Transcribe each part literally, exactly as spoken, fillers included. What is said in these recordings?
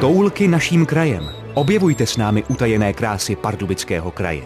Toulky naším krajem. Objevujte s námi utajené krásy Pardubického kraje.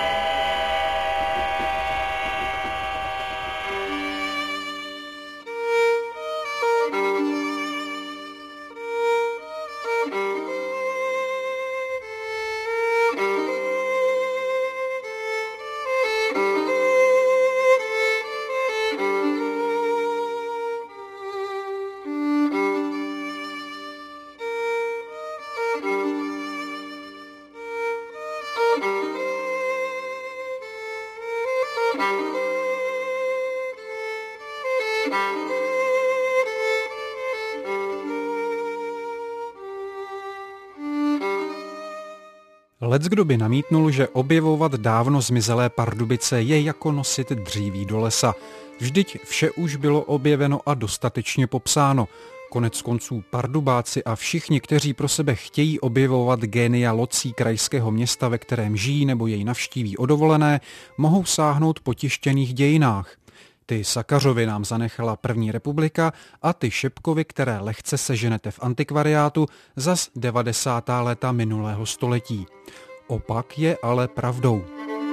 Leckdo by namítnul, že objevovat dávno zmizelé Pardubice je jako nosit dříví do lesa. Vždyť vše už bylo objeveno a dostatečně popsáno. Konec konců Pardubáci a všichni, kteří pro sebe chtějí objevovat génia locí krajského města, ve kterém žijí nebo jej navštíví o dovolené, mohou sáhnout po tištěných dějinách. Ty Sakařovy nám zanechala první republika a ty Šepkovy, které lehce seženete v antikvariátu, zas devadesátá léta minulého století. Opak je ale pravdou.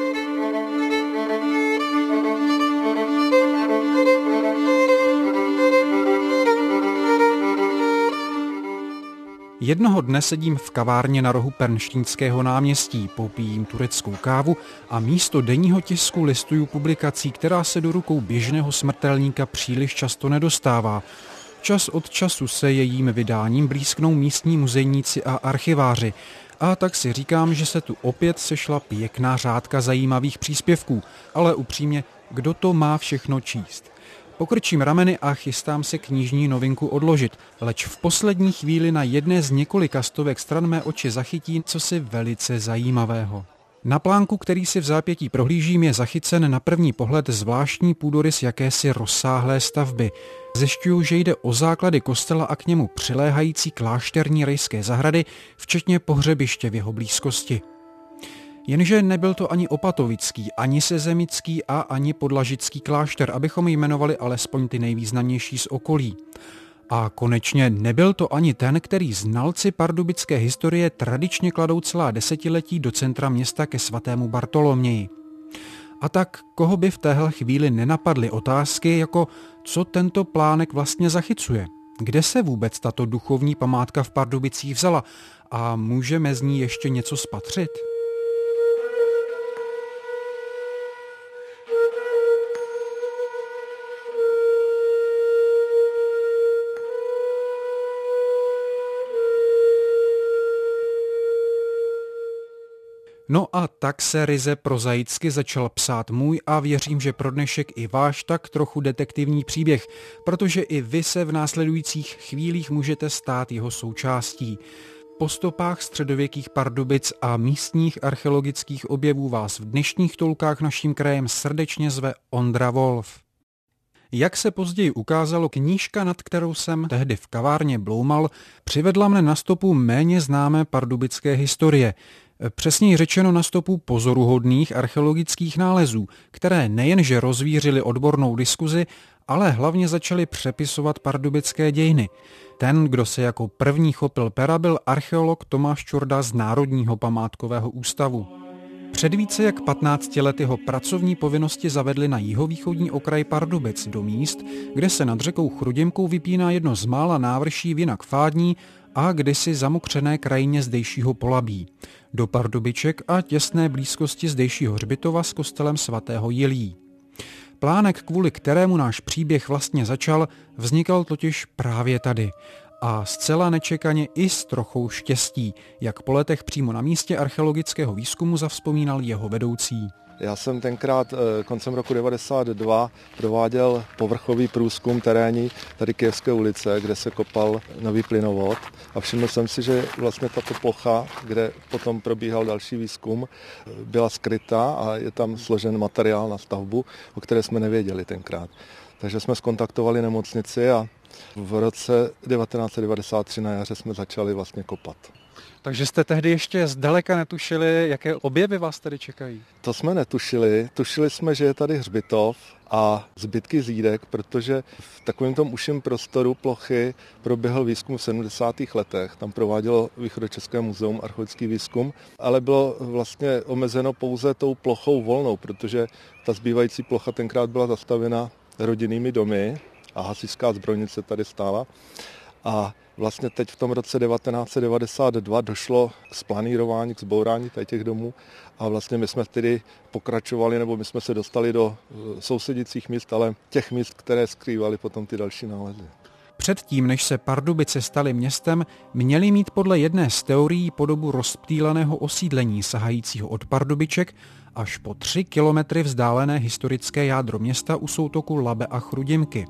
Jednoho dne sedím v kavárně na rohu Pernštínského náměstí, popijím tureckou kávu a místo denního tisku listuju publikací, která se do rukou běžného smrtelníka příliš často nedostává. Čas od času se jejím vydáním blízknou místní muzejníci a archiváři. A tak si říkám, že se tu opět sešla pěkná řádka zajímavých příspěvků, ale upřímně, kdo to má všechno číst? Pokrčím rameny a chystám se knižní novinku odložit, leč v poslední chvíli na jedné z několika stovek stran mé oči zachytí cosi velice zajímavého. Na plánku, který si v zápětí prohlížím, je zachycen na první pohled zvláštní půdorys jakési rozsáhlé stavby. Zjišťuju, že jde o základy kostela a k němu přiléhající klášterní rejské zahrady, včetně pohřebiště v jeho blízkosti. Jenže nebyl to ani opatovický, ani sezemický a ani podlažický klášter, abychom jmenovali alespoň ty nejvýznamnější z okolí. A konečně nebyl to ani ten, který znalci pardubické historie tradičně kladou celá desetiletí do centra města ke svatému Bartoloměji. A tak koho by v téhle chvíli nenapadly otázky jako co tento plánek vlastně zachycuje? Kde se vůbec tato duchovní památka v Pardubicích vzala a můžeme z ní ještě něco spatřit? No a tak se ryze prozaicky začal psát můj a věřím, že pro dnešek i váš tak trochu detektivní příběh, protože i vy se v následujících chvílích můžete stát jeho součástí. Po stopách středověkých Pardubic a místních archeologických objevů vás v dnešních toulkách naším krajem srdečně zve Ondra Wolf. Jak se později ukázalo, knížka, nad kterou jsem tehdy v kavárně bloumal, přivedla mne na stopu méně známé pardubické historie. Přesněji řečeno na stopu pozoruhodných archeologických nálezů, které nejenže rozvířily odbornou diskuzi, ale hlavně začaly přepisovat pardubické dějiny. Ten, kdo se jako první chopil pera, byl archeolog Tomáš Čurda z Národního památkového ústavu. Před více jak patnácti lety ho pracovní povinnosti zavedly na jihovýchodní okraj Pardubic do míst, kde se nad řekou Chrudimkou vypíná jedno z mála návrší vinak fádní a kdysi zamokřené krajině zdejšího Polabí, do Pardubiček a těsné blízkosti zdejšího hřbitova s kostelem svatého Jilí. Plánek, kvůli kterému náš příběh vlastně začal, vznikal totiž právě tady. A zcela nečekaně i s trochou štěstí, jak po letech přímo na místě archeologického výzkumu zavzpomínal jeho vedoucí. Já jsem tenkrát koncem roku devadesát dva prováděl povrchový průzkum terénní tady Kyjevské ulice, kde se kopal nový plynovod a všiml jsem si, že vlastně tato plocha, kde potom probíhal další výzkum, byla skrytá a je tam složen materiál na stavbu, o které jsme nevěděli tenkrát. Takže jsme zkontaktovali nemocnici a v roce devatenáct set devadesát tři na jaře jsme začali vlastně kopat. Takže jste tehdy ještě zdaleka netušili, jaké objevy vás tady čekají? To jsme netušili. Tušili jsme, že je tady hřbitov a zbytky zídek, protože v takovém tom uším prostoru plochy proběhl výzkum v sedmdesátých letech. Tam provádělo Východočeské muzeum archeologický výzkum, ale bylo vlastně omezeno pouze tou plochou volnou, protože ta zbývající plocha tenkrát byla zastavena rodinnými domy a hasičská zbrojnice tady stála. A vlastně teď v tom roce devatenáct set devadesát dva došlo k zplanírování, k zbourání těch domů a vlastně my jsme tedy pokračovali, nebo my jsme se dostali do sousedících míst, ale těch míst, které skrývaly potom ty další nálezy. Předtím, než se Pardubice staly městem, měly mít podle jedné z teorií podobu rozptýleného osídlení sahajícího od Pardubiček až po tři kilometry vzdálené historické jádro města u soutoku Labe a Chrudimky.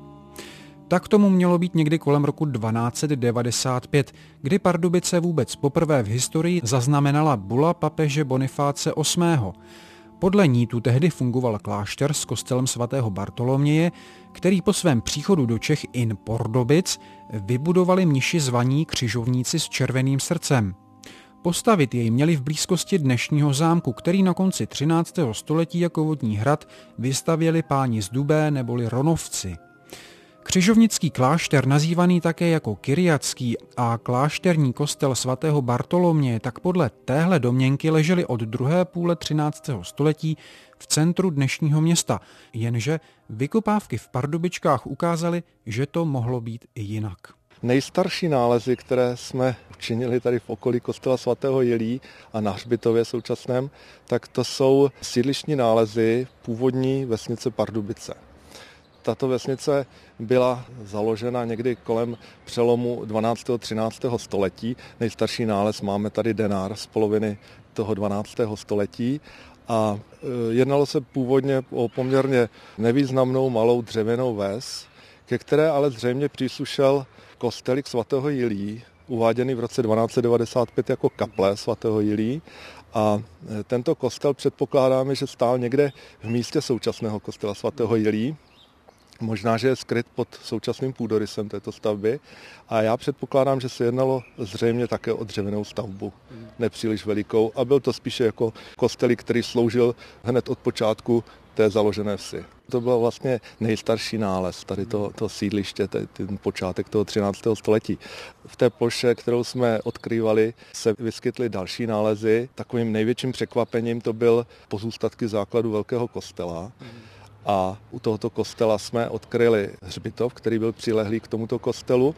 Tak tomu mělo být někdy kolem roku dvanáct set devadesát pět, kdy Pardubice vůbec poprvé v historii zaznamenala bula papeže Bonifáce osmého. Podle ní tu tehdy fungoval klášter s kostelem svatého Bartoloměje, který po svém příchodu do Čech in Pordobic vybudovali mniši zvaní křižovníci s červeným srdcem. Postavit jej měli v blízkosti dnešního zámku, který na konci třináctého století jako vodní hrad vystavěli páni z Dubé neboli Ronovci. Křižovnický klášter, nazývaný také jako Kyriatský, a klášterní kostel svatého Bartoloměje tak podle téhle domněnky ležely od druhé půle třináctého století v centru dnešního města, jenže vykopávky v Pardubičkách ukázaly, že to mohlo být i jinak. Nejstarší nálezy, které jsme učinili tady v okolí kostela svatého Jilí a na hřbitově současném, tak to jsou sídlištní nálezy původní vesnice Pardubice. Tato vesnice byla založena někdy kolem přelomu dvanáctého a třináctého století. Nejstarší nález máme tady denár z poloviny toho dvanáctého století a jednalo se původně o poměrně nevýznamnou malou dřevěnou ves, ke které ale zřejmě příslušel kostelík svatého Jilí, uváděný v roce dvanáct set devadesát pět jako kaple svatého Jilí. A tento kostel předpokládáme, že stál někde v místě současného kostela svatého Jilí. Možná, že je skryt pod současným půdorysem této stavby a já předpokládám, že se jednalo zřejmě také o dřevěnou stavbu, nepříliš velikou a byl to spíše jako kostelík, který sloužil hned od počátku té založené vsi. To byl vlastně nejstarší nález, tady to, to sídliště, ten počátek toho třináctého století. V té ploše, kterou jsme odkrývali, se vyskytly další nálezy. Takovým největším překvapením to byl pozůstatky základu velkého kostela. A u tohoto kostela jsme odkryli hřbitov, který byl přilehlý k tomuto kostelu.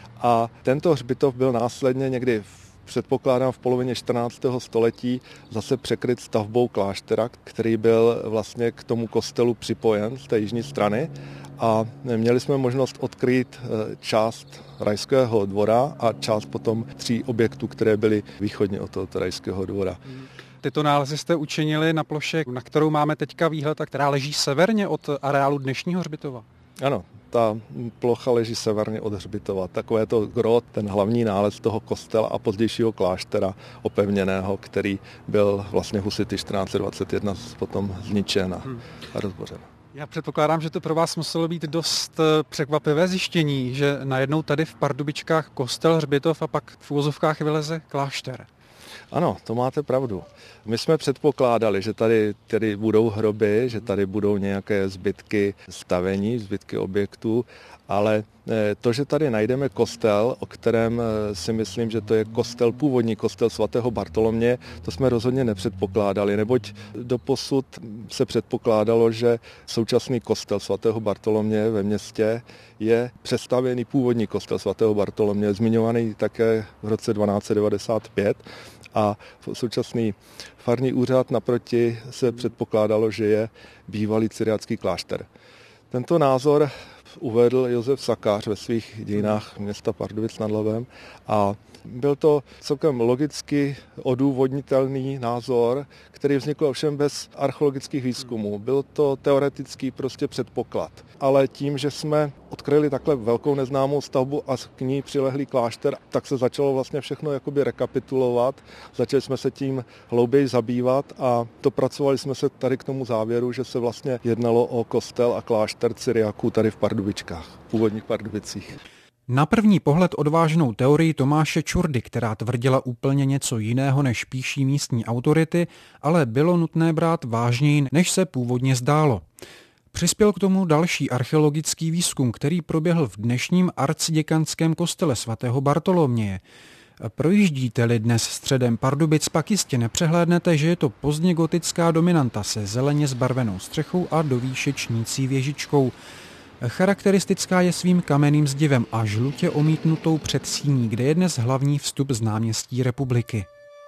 A tento hřbitov byl následně někdy v, předpokládám v polovině čtrnáctého století zase překryt stavbou kláštera, který byl vlastně k tomu kostelu připojen z té jižní strany. A měli jsme možnost odkrýt část rajského dvora a část potom tří objektů, které byly východně od tohoto rajského dvora. Tyto nálezy jste učinili na ploše, na kterou máme teďka výhled a která leží severně od areálu dnešního hřbitova. Ano, ta plocha leží severně od hřbitova. Takové to grot, ten hlavní nález toho kostela a pozdějšího kláštera opevněného, který byl vlastně husity čtrnáct set dvacet jedna potom zničen a, hmm. a rozbořen. Já předpokládám, že to pro vás muselo být dost překvapivé zjištění, že najednou tady v Pardubičkách kostel, hřbitov a pak v uvozovkách vyleze klášter. Ano, to máte pravdu. My jsme předpokládali, že tady, tady budou hroby, že tady budou nějaké zbytky stavení, zbytky objektů, ale to, že tady najdeme kostel, o kterém si myslím, že to je kostel, původní kostel svatého Bartoloměje, to jsme rozhodně nepředpokládali, neboť doposud se předpokládalo, že současný kostel svatého Bartoloměje ve městě je přestavěný původní kostel svatého Bartoloměje, zmiňovaný také v roce dvanáct set devadesát pět, a současný farní úřad naproti se předpokládalo, že je bývalý cyriatský klášter. Tento názor uvedl Josef Sakář ve svých dějinách města Pardubic nad Labem a byl to celkem logicky odůvodnitelný názor, který vznikl ovšem bez archeologických výzkumů. Byl to teoretický prostě předpoklad. Ale tím, že jsme odkryli takhle velkou neznámou stavbu a k ní přilehlý klášter, tak se začalo vlastně všechno jakoby rekapitulovat. Začali jsme se tím hlouběji zabývat a dopracovali jsme se tady k tomu závěru, že se vlastně jednalo o kostel a klášter Cyriaků tady v Pardubičkách, v původních Pardubicích. Na první pohled odvážnou teorii Tomáše Čurdy, která tvrdila úplně něco jiného, než píší místní autority, ale bylo nutné brát vážněji, než se původně zdálo. Přispěl k tomu další archeologický výzkum, který proběhl v dnešním arciděkanském kostele svatého Bartoloměje. Projíždíte-li dnes středem Pardubic, pak jistě nepřehlédnete, že je to pozdně gotická dominanta se zeleně zbarvenou střechou a do výše čnící věžičkou. Charakteristická je svým kamenným zdivem a žlutě omítnutou předsíní, kde je dnes hlavní vstup z náměstí Republiky.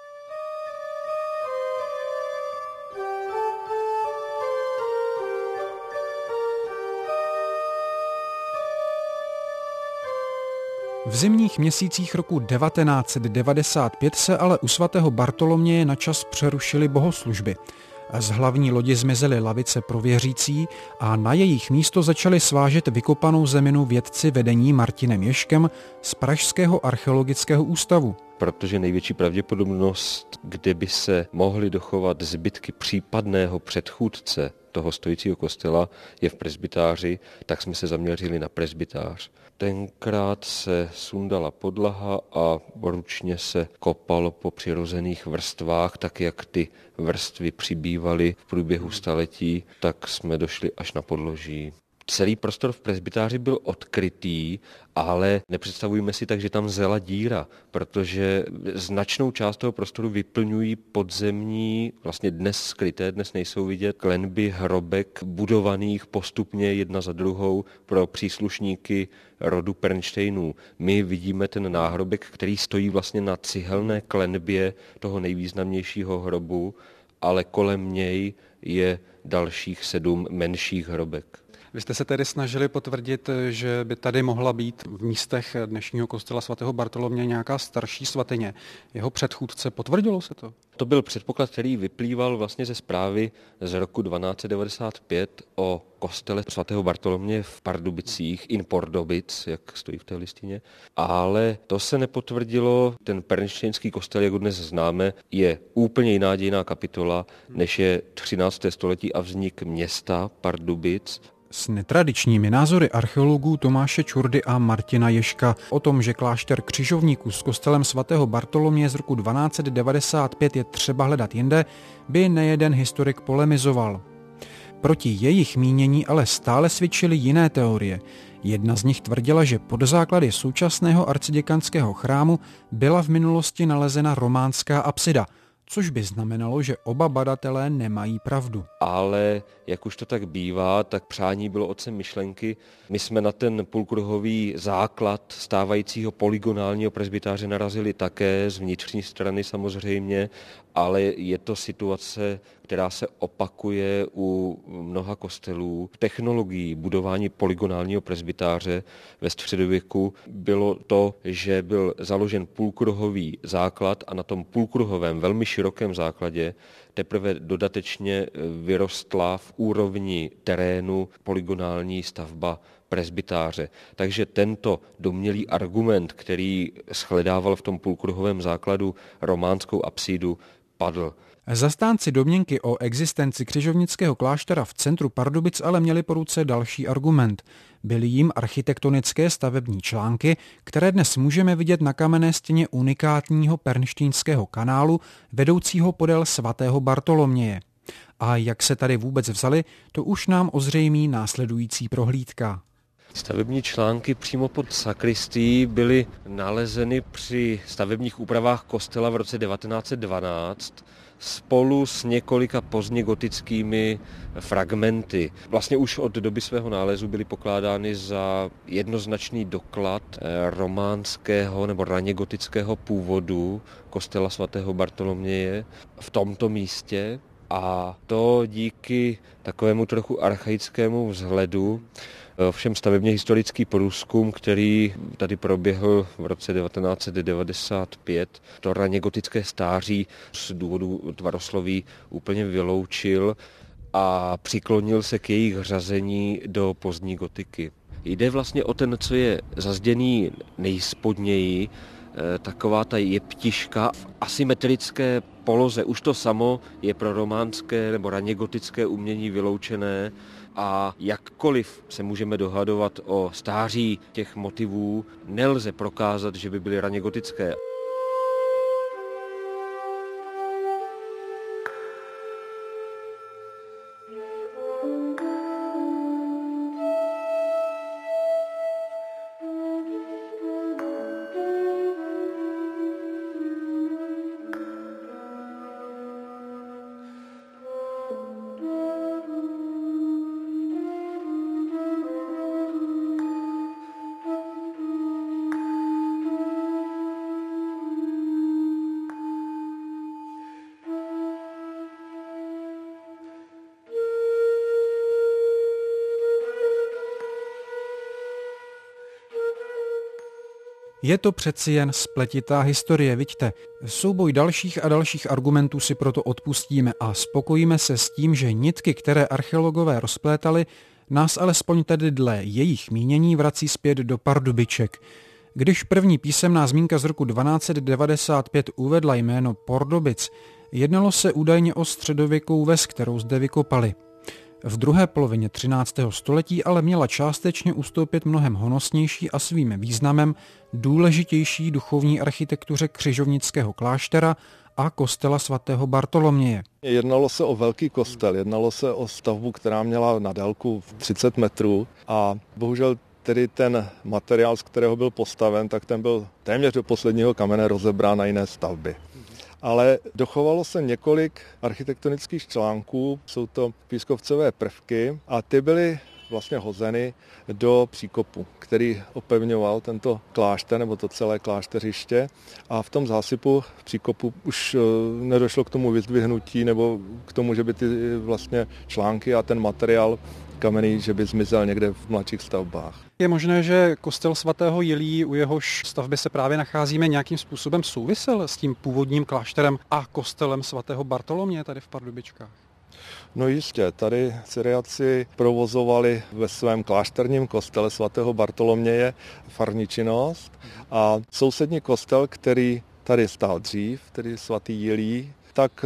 V zimních měsících roku devatenáct set devadesát pět se ale u svatého Bartoloměje na čas přerušily bohoslužby. Z hlavní lodi zmizely lavice pro věřící a na jejich místo začali svážet vykopanou zeminu vědci vedení Martinem Ježkem z Pražského archeologického ústavu. Protože největší pravděpodobnost, kde by se mohly dochovat zbytky případného předchůdce toho stojícího kostela, je v presbytáři, tak jsme se zaměřili na presbytář. Tenkrát se sundala podlaha a ručně se kopalo po přirozených vrstvách, tak jak ty vrstvy přibývaly v průběhu staletí, tak jsme došli až na podloží. Celý prostor v presbytáři byl odkrytý, ale nepředstavujeme si tak, že tam zela díra, protože značnou část toho prostoru vyplňují podzemní, vlastně dnes skryté, dnes nejsou vidět, klenby hrobek budovaných postupně jedna za druhou pro příslušníky rodu Pernštejnů. My vidíme ten náhrobek, který stojí vlastně na cihelné klenbě toho nejvýznamnějšího hrobu, ale kolem něj je dalších sedm menších hrobek. Vy jste se tedy snažili potvrdit, že by tady mohla být v místech dnešního kostela svatého Bartoloměje nějaká starší svatyně. Jeho předchůdce, potvrdilo se to? To byl předpoklad, který vyplýval vlastně ze zprávy z roku dvanáct set devadesát pět o kostele svatého Bartoloměje v Pardubicích, in Pordobic, jak stojí v té listině. Ale to se nepotvrdilo. Ten pernštejnský kostel, jak ho dnes známe, je úplně jiná dějinná kapitola, než je třinácté století a vznik města Pardubic. S netradičními názory archeologů Tomáše Čurdy a Martina Ježka o tom, že klášter křižovníků s kostelem svatého Bartoloměje z roku dvanáct set devadesát pět je třeba hledat jinde, by nejeden historik polemizoval. Proti jejich mínění ale stále svědčily jiné teorie. Jedna z nich tvrdila, že pod základy současného arciděkanského chrámu byla v minulosti nalezena románská apsida, což by znamenalo, že oba badatelé nemají pravdu. Ale jak už to tak bývá, tak přání bylo otcem myšlenky. My jsme na ten půlkruhový základ stávajícího polygonálního presbytáře narazili také z vnitřní strany samozřejmě, ale je to situace, která se opakuje u mnoha kostelů. Technologií budování polygonálního presbytáře ve středověku bylo to, že byl založen půlkruhový základ a na tom půlkruhovém, velmi širokém základě teprve dodatečně vyrostla v úrovni terénu polygonální stavba presbytáře. Takže tento domnělý argument, který shledával v tom půlkruhovém základu románskou apsídu, padl. Zastánci domněnky o existenci křižovnického kláštera v centru Pardubic ale měli po ruce další argument. Byly jim architektonické stavební články, které dnes můžeme vidět na kamenné stěně unikátního Pernštejnského kanálu, vedoucího podél svatého Bartoloměje. A jak se tady vůbec vzali, to už nám ozřejmí následující prohlídka. Stavební články přímo pod sakristií byly nalezeny při stavebních úpravách kostela v roce devatenáct set dvanáct spolu s několika pozdně gotickými fragmenty. Vlastně už od doby svého nálezu byly pokládány za jednoznačný doklad románského nebo raně gotického původu kostela svatého Bartoloměje v tomto místě. A to díky takovému trochu archaickému vzhledu. Ovšem stavebně historický průzkum, který tady proběhl v roce devatenáct set devadesát pět, to raně gotické stáří z důvodu tvarosloví úplně vyloučil a přiklonil se k jejich řazení do pozdní gotiky. Jde vlastně o ten, co je zazděný nejspodněji, taková ta jeptiška v asymetrické poloze. Už to samo je pro románské nebo raně gotické umění vyloučené a jakkoliv se můžeme dohadovat o stáří těch motivů, nelze prokázat, že by byly raně gotické. Je to přeci jen spletitá historie, viďte. Souboj dalších a dalších argumentů si proto odpustíme a spokojíme se s tím, že nitky, které archeologové rozplétali, nás alespoň tedy dle jejich mínění vrací zpět do Pardubiček. Když první písemná zmínka z roku dvanáct set devadesát pět uvedla jméno Pordobic, jednalo se údajně o středověkou ves, kterou zde vykopali. V druhé polovině třináctého století ale měla částečně ustoupit mnohem honosnější a svým významem důležitější duchovní architektuře křižovnického kláštera a kostela svatého Bartoloměje. Jednalo se o velký kostel, jednalo se o stavbu, která měla na délku třicet metrů a bohužel tedy ten materiál, z kterého byl postaven, tak ten byl téměř do posledního kamene rozebrán na jiné stavby. Ale dochovalo se několik architektonických článků, jsou to pískovcové prvky a ty byly vlastně hozeny do příkopu, který opevňoval tento klášter nebo to celé klášteřiště a v tom zásypu v příkopu už nedošlo k tomu vyzdvihnutí nebo k tomu, že by ty vlastně články a ten materiál kamenný, že by zmizel někde v mladších stavbách. Je možné, že kostel svatého Jilí, u jehož stavby se právě nacházíme, nějakým způsobem souvisel s tím původním klášterem a kostelem svatého Bartoloměje tady v Pardubičkách? No jistě, tady Cyriaci provozovali ve svém klášterním kostele svatého Bartoloměje farní činnost a sousední kostel, který tady stál dřív, tedy svatý Jilí, tak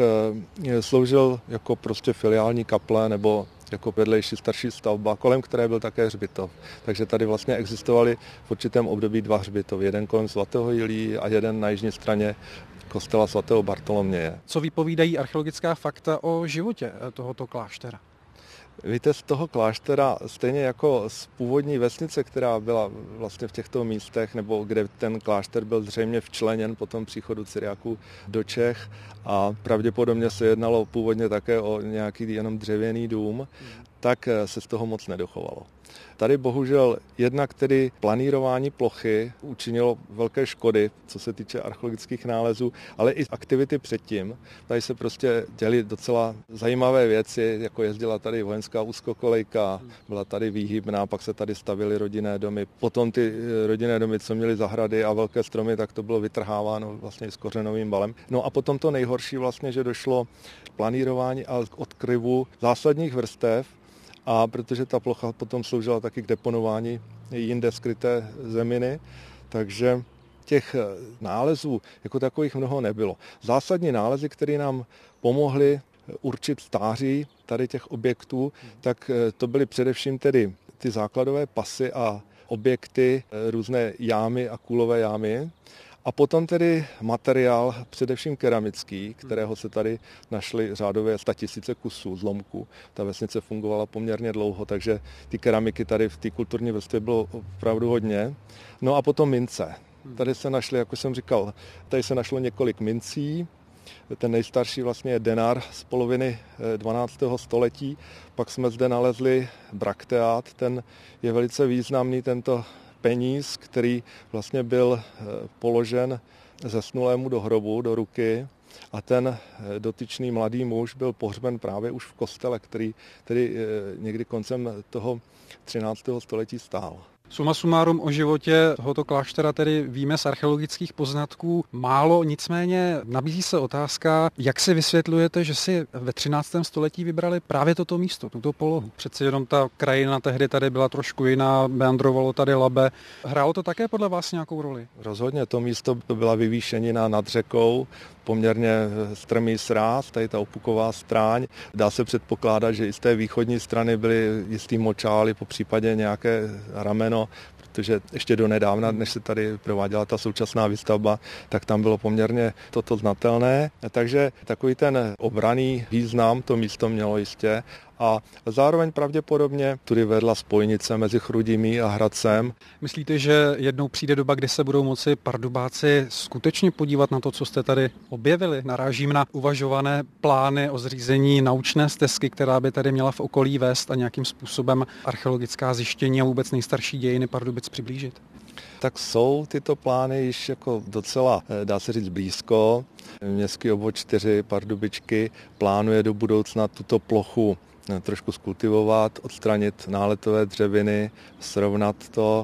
sloužil jako prostě filiální kaple nebo jako vedlejší starší stavba, kolem které byl také hřbitov. Takže tady vlastně existovaly v určitém období dva hřbitovy. Jeden kolem svatého Jilí a jeden na jižní straně kostela svatého Bartoloměje. Co vypovídají archeologická fakta o životě tohoto kláštera? Víte, z toho kláštera, stejně jako z původní vesnice, která byla vlastně v těchto místech, nebo kde ten klášter byl zřejmě včleněn po tom příchodu Cyriaků do Čech a pravděpodobně se jednalo původně také o nějaký jenom dřevěný dům, tak se z toho moc nedochovalo. Tady bohužel jednak tedy planírování plochy učinilo velké škody, co se týče archeologických nálezů, ale i aktivity předtím. Tady se prostě děly docela zajímavé věci, jako jezdila tady vojenská úzkokolejka, byla tady výhybná, pak se tady stavily rodinné domy. Potom ty rodinné domy, co měly zahrady a velké stromy, tak to bylo vytrháváno vlastně s kořenovým balem. No a potom to nejhorší vlastně, že došlo k planírování a k odkryvu zásadních vrstev, a protože ta plocha potom sloužila taky k deponování jinde skryté zeminy, takže těch nálezů jako takových mnoho nebylo. Zásadní nálezy, které nám pomohly určit stáří tady těch objektů, tak to byly především tedy ty základové pasy a objekty, různé jámy a kůlové jámy. A potom tedy materiál, především keramický, kterého se tady našly řádově statisíce kusů zlomků. Ta vesnice fungovala poměrně dlouho, takže ty keramiky tady v té kulturní vrstvě bylo opravdu hodně. No a potom mince. Tady se našly, jako jsem říkal, tady se našlo několik mincí. Ten nejstarší vlastně je denar z poloviny dvanáctého století. Pak jsme zde nalezli brakteát, ten je velice významný, tento peníz, který vlastně byl položen zesnulému do hrobu, do ruky a ten dotyčný mladý muž byl pohřben právě už v kostele, který tedy někdy koncem toho třináctého století stál. Suma sumárum o životě tohoto kláštera tedy víme z archeologických poznatků málo, nicméně nabízí se otázka, jak si vysvětlujete, že si ve třináctém století vybrali právě toto místo, tuto polohu. Přeci jenom ta krajina tehdy tady byla trošku jiná, meandrovalo tady Labe. Hrálo to také podle vás nějakou roli? Rozhodně, to místo byla vyvýšenina nad řekou, poměrně strmý sráz, tady ta opuková stráň. Dá se předpokládat, že i z té východní strany byly jistý močály, po případě nějaké rameno, protože ještě do nedávna, než se tady prováděla ta současná výstavba, tak tam bylo poměrně toto znatelné. Takže takový ten obranný význam to místo mělo jistě. A zároveň pravděpodobně tudy vedla spojnice mezi Chrudimí a Hradcem. Myslíte, že jednou přijde doba, kdy se budou moci Pardubáci skutečně podívat na to, co jste tady objevili? Narážím na uvažované plány o zřízení naučné stezky, která by tady měla v okolí vést a nějakým způsobem archeologická zjištění a vůbec nejstarší dějiny Pardubic přiblížit? Tak jsou tyto plány již jako docela, dá se říct, blízko. Městský obvod čtyři Pardubičky plánuje do budoucna tuto plochu trošku skultivovat, odstranit náletové dřeviny, srovnat to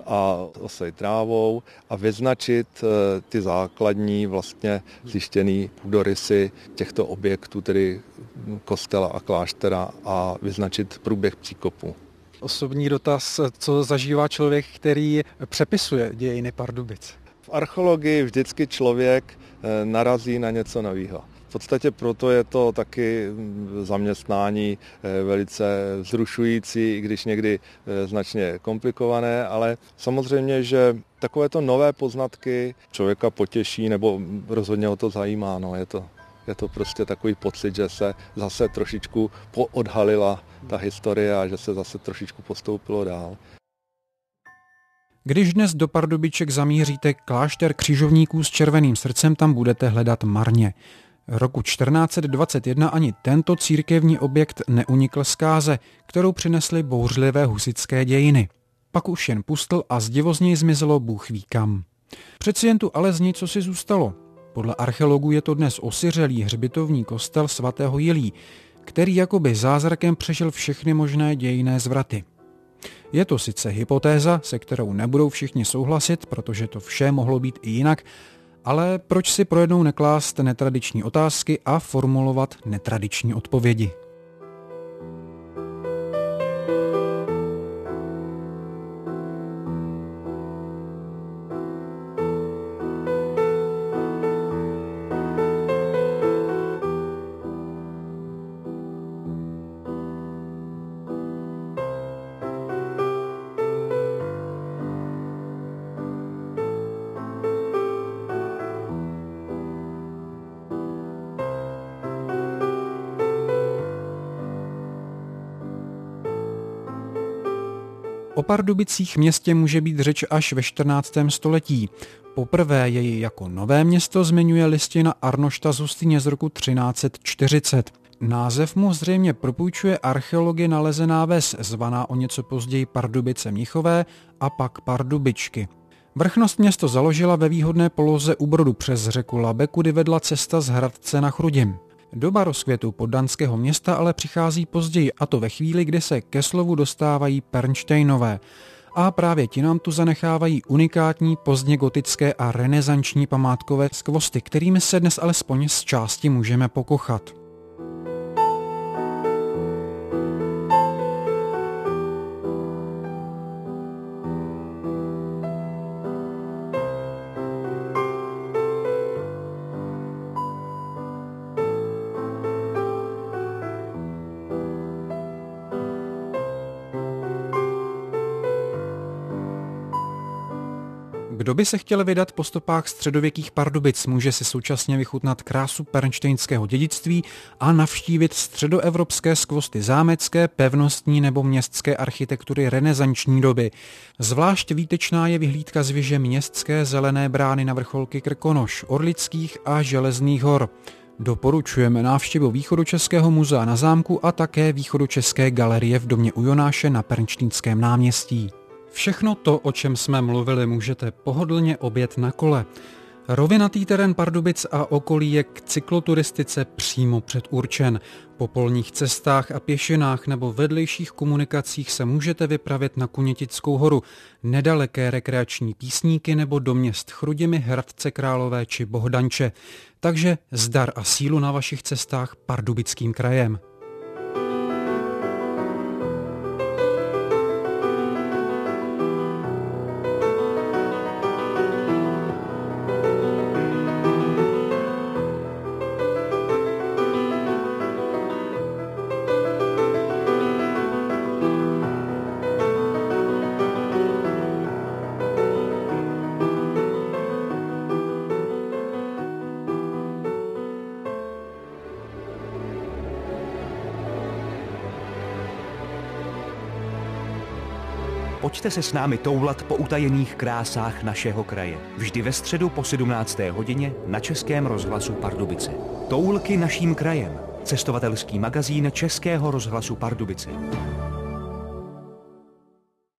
a osej trávou a vyznačit ty základní vlastně zjištěný půdorysy těchto objektů, tedy kostela a kláštera, a vyznačit průběh příkopu. Osobní dotaz, co zažívá člověk, který přepisuje dějiny Pardubic? V archeologii vždycky člověk narazí na něco nového. V podstatě proto je to taky zaměstnání velice vzrušující, i když někdy značně komplikované, ale samozřejmě, že takovéto nové poznatky člověka potěší nebo rozhodně ho to zajímá. No, je to, je to prostě takový pocit, že se zase trošičku poodhalila ta historie a že se zase trošičku postoupilo dál. Když dnes do Pardubiček zamíříte, klášter křižovníků s červeným srdcem tam budete hledat marně. Roku čtrnáct set dvacet jedna ani tento církevní objekt neunikl zkáze, kterou přinesly bouřlivé husitské dějiny. Pak už jen pustl a zdivo z něj zmizelo bůh ví kam. Přeci jen tu ale z něj cosi zůstalo. Podle archeologů je to dnes osiřelý hřbitovní kostel svatého Jilí, který jakoby zázrakem přežil všechny možné dějinné zvraty. Je to sice hypotéza, se kterou nebudou všichni souhlasit, protože to vše mohlo být i jinak, ale proč si pro jednou neklást netradiční otázky a formulovat netradiční odpovědi? O Pardubicích městě může být řeč až ve čtrnáctém století. Poprvé jej jako nové město zmiňuje listina Arnošta z Hustýně z roku třináct set čtyřicet. Název mu zřejmě propůjčuje archeology nalezená ves, zvaná o něco později Pardubice Mnichové a pak Pardubičky. Vrchnost město založila ve výhodné poloze u brodu přes řeku Labe, kudy vedla cesta z Hradce na Chrudim. Doba rozkvětu poddanského města ale přichází později, a to ve chvíli, kdy se ke slovu dostávají Pernštejnové. A právě ti nám tu zanechávají unikátní pozdně gotické a renesanční památkové skvosty, kterými se dnes alespoň z části můžeme pokochat. Kdo by se chtěl vydat po stopách středověkých Pardubic, může si současně vychutnat krásu pernštejnského dědictví a navštívit středoevropské skvosty zámecké, pevnostní nebo městské architektury renesanční doby. Zvlášť výtečná je vyhlídka z věže městské zelené brány na vrcholky Krkonoš, Orlických a Železných hor. Doporučujeme návštěvu Východočeského muzea na zámku a také Východočeské galerie v domě u Jonáše na Pernštejnském náměstí. Všechno to, o čem jsme mluvili, můžete pohodlně objet na kole. Rovinatý terén Pardubic a okolí je k cykloturistice přímo předurčen. Po polních cestách a pěšinách nebo vedlejších komunikacích se můžete vypravit na Kunětickou horu, nedaleké rekreační Písníky nebo do měst Chrudimi, Hradce Králové či Bohdanče. Takže zdar a sílu na vašich cestách Pardubickým krajem. Pojďte se s námi toulat po utajených krásách našeho kraje. Vždy ve středu po sedmnácté hodině na Českém rozhlasu Pardubice. Toulky naším krajem. Cestovatelský magazín Českého rozhlasu Pardubice.